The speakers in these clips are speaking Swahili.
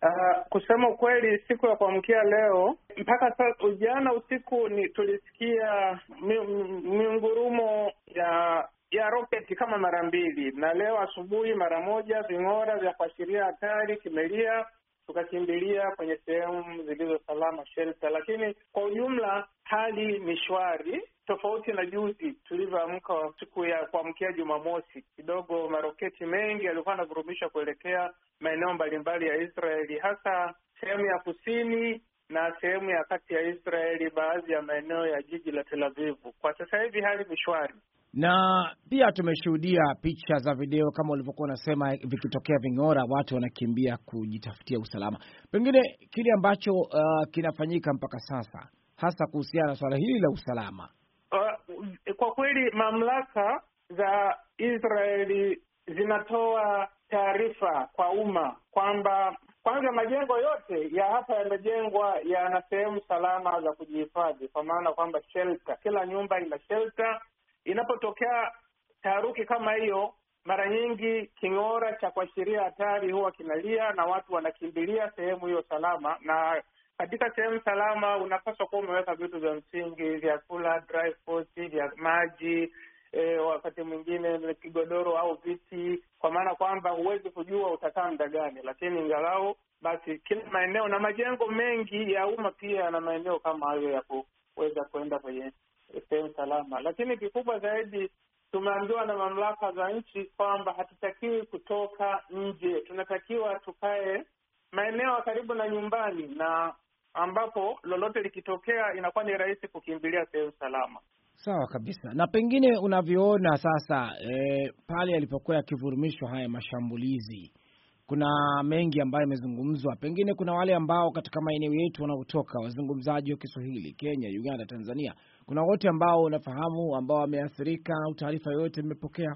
Kusema ukweli, siku ya kuamkia leo mpaka sasa, jana usiku tulisikia miungurumo ya roketi kama mara mbili, na leo asubuhi mara moja. Ving'ora vya kuashiria hatari kimelia, tukakimbilia kwenye sehemu zilizo salama, shelter. Lakini kwa ujumla hali ni shwari, tofauti na juzi tulivyoamka siku ya kuamkia Jumamosi. Kidogo maroketi mengi yalikuwa yanavurumishwa kuelekea maeneo mbalimbali ya Israeli, hasa sehemu ya kusini na sehemu ya kati ya Israeli, baadhi ya maeneo ya jiji la Tel Aviv. Kwa sasa hivi hali ni shwari. Na pia tumeshuhudia picha za video kama ulivyokuwa unasema, vikitokea ving'ora watu wanakimbia kujitafutia usalama. Pengine kile ambacho kinafanyika mpaka sasa, hasa kuhusiana na swala hili la usalama. Kwa kweli mamlaka za Israeli zinatoa taarifa kwa umma kwamba kwanza majengo yote ya hapa yamejengwa yana sehemu salama za kujihifadhi, kwa maana kwamba shelter, kila nyumba ina shelter. Inapotokea taharuki kama hiyo, mara nyingi king'ora cha kuashiria hatari huwa kinalia na watu wanakimbilia sehemu hiyo salama. Na katika sehemu salama unapaswa kuwa umeweka vitu vya msingi, vyakula, dry foods, vya maji, wakati mwingine kigodoro au viti, kwa maana kwamba huwezi kujua utakaa muda gani. Lakini ingalau basi kila maeneo na majengo mengi ya umma pia na maeneo kama hayo ya kuweza kwenda kwenye sehemu salama. Lakini kikubwa zaidi, tumeambiwa na mamlaka za nchi kwamba hatutakiwi kutoka nje, tunatakiwa tukae maeneo karibu na nyumbani, na ambapo lolote likitokea inakuwa ni rahisi kukimbilia sehemu salama. Sawa kabisa. Na pengine unavyoona sasa, pale yalipokuwa yakivurumishwa haya mashambulizi, kuna mengi ambayo yamezungumzwa. Pengine kuna wale ambao katika maeneo yetu wanaotoka, wazungumzaji wa Kiswahili, Kenya, Uganda, Tanzania, kuna wote ambao unafahamu ambao wameathirika au taarifa yoyote mmepokea?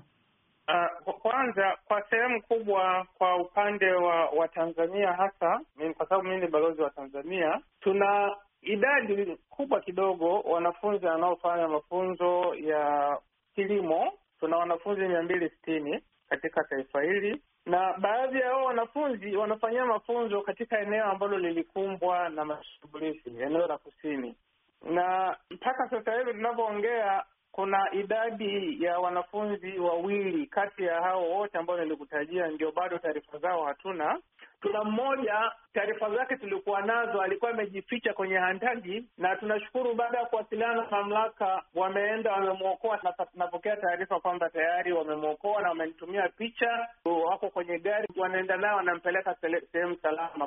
Kwanza kwa sehemu kubwa kwa upande wa Tanzania, hasa kwa sababu mimi ni balozi wa Tanzania, tuna idadi kubwa kidogo wanafunzi wanaofanya mafunzo ya kilimo. Tuna wanafunzi 260 katika taifa hili, na baadhi ya hao wanafunzi wanafanyia mafunzo katika eneo ambalo lilikumbwa na mashambulizi, eneo la kusini. Na mpaka sasa hivi tunavyoongea, kuna idadi ya wanafunzi 2 kati ya hao wote ambao nilikutajia, ndio bado taarifa zao hatuna. Tuna mmoja taarifa zake tulikuwa nazo, alikuwa amejificha kwenye handaki, na tunashukuru baada ya kuwasiliana na mamlaka wameenda wamemwokoa. Tunapokea taarifa kwamba tayari wamemwokoa na wamenitumia picha, wako kwenye gari, wanaenda nao wanampeleka sehemu salama.